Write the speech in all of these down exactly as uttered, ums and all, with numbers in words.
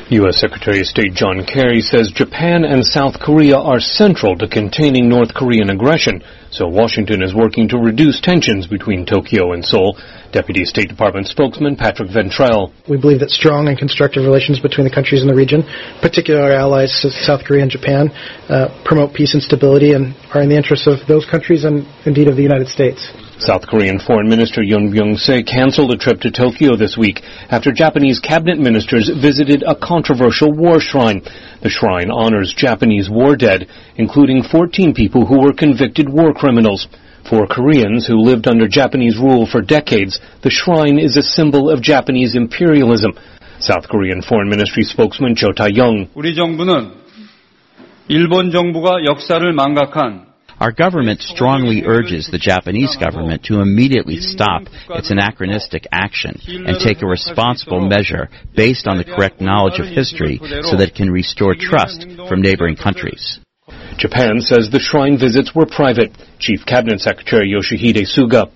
U S Secretary of State John Kerry says Japan and South Korea are central to containing North Korean aggression, so Washington is working to reduce tensions between Tokyo and Seoul. Deputy State Department spokesman Patrick Ventrell. We believe that strong and constructive relations between the countries in the region, particularly our allies South Korea and Japan, uh, promote peace and stability and are in the interests of those countries and indeed of the United States. South Korean Foreign Minister Yoon Byung-se canceled a trip to Tokyo this week after Japanese cabinet ministers visited a controversial war shrine. The shrine honors Japanese war dead, including fourteen people who were convicted war criminals. For Koreans who lived under Japanese rule for decades, the shrine is a symbol of Japanese imperialism. South Korean Foreign Ministry spokesman Cho Tae-young. 우리 정부는 일본 정부가 역사를 망각한 Our government strongly urges the Japanese government to immediately stop its anachronistic action and take a responsible measure based on the correct knowledge of history so that it can restore trust from neighboring countries. Japan says the shrine visits were private. Chief Cabinet Secretary Yoshihide Suga.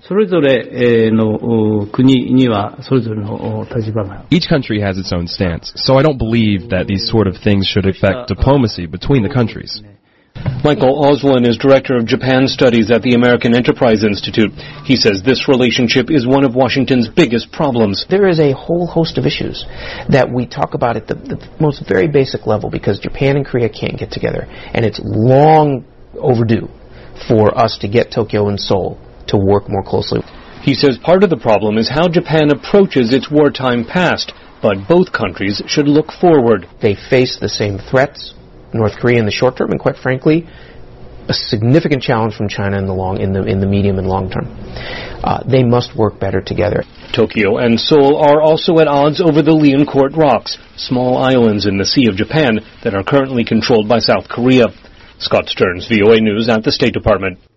Each country has its own stance, so I don't believe that these sort of things should affect diplomacy between the countries. Michael Oslin is director of Japan Studies at the American Enterprise Institute. He says this relationship is one of Washington's biggest problems. There is a whole host of issues that we talk about at the, the most very basic level because Japan and Korea can't get together, and it's long overdue for us to get Tokyo and Seoul to work more closely. He says part of the problem is how Japan approaches its wartime past, but both countries should look forward. They face the same threats. North Korea in the short term, and quite frankly, a significant challenge from China in the long, in the in the medium and long term. Uh, they must work better together. Tokyo and Seoul are also at odds over the Liancourt Rocks, small islands in the Sea of Japan that are currently controlled by South Korea. Scott Stearns, V O A News at the State Department.